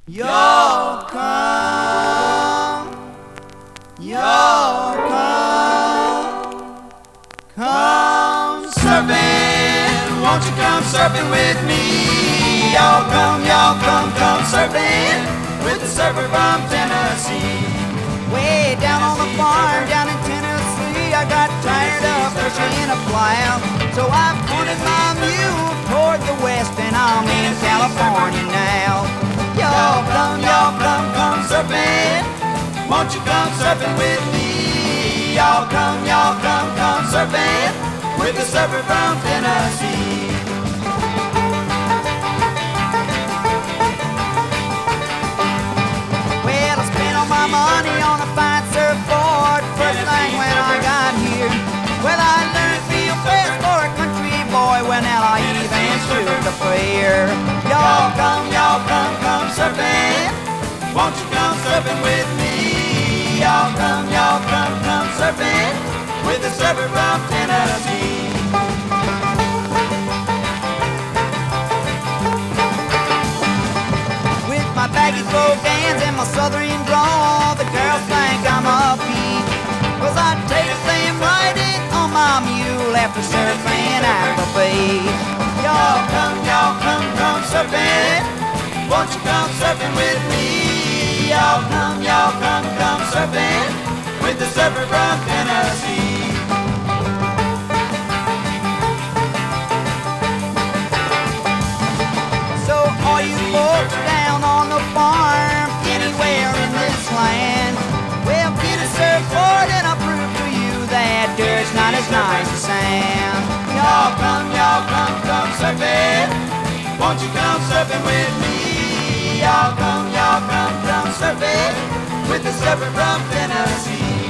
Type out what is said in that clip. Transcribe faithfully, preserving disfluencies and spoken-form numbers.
Y'all come, y'all come, come surfing. Won't you come surfing with me? Y'all come, y'all come, come surfing with the surfer from Tennessee. Way down on the farm down in Tennessee, I got tired of pushing a plow, so I pointed my mule toward the west, and I'm in California now. Y'all come, y'all come, come surfing. Won't you come surfing with me? Y'all come, y'all come, come surfing with the surfer from Tennessee. Well, I spent all my money on a fine surfboard first thing when I got here. Well, I learned real fast for a country boy. Well, now I even shoot the prayer. Y'all come, y'all come, come surfing. Won't you come surfing with me? Y'all come, y'all come, come surfing with the surfer from Tennessee. With my baggy brogans and my southern drawl, the girls think I'm a peach, 'cause I take them riding on my mule after surfing at the beach. Y'all come, y'all come, come surfing. Won't you come surfing with me? Y'all come, y'all come, come surfing with the surfer from Tennessee. So all you folks down on the farm, anywhere in this land, well, get a surfboard and I'll prove to you that dirt's not as nice as sand. Y'all come, y'all come, come surfing. Won't you come surfing with me? Y'all come, y'all come, come surfing with the surfer from Tennessee.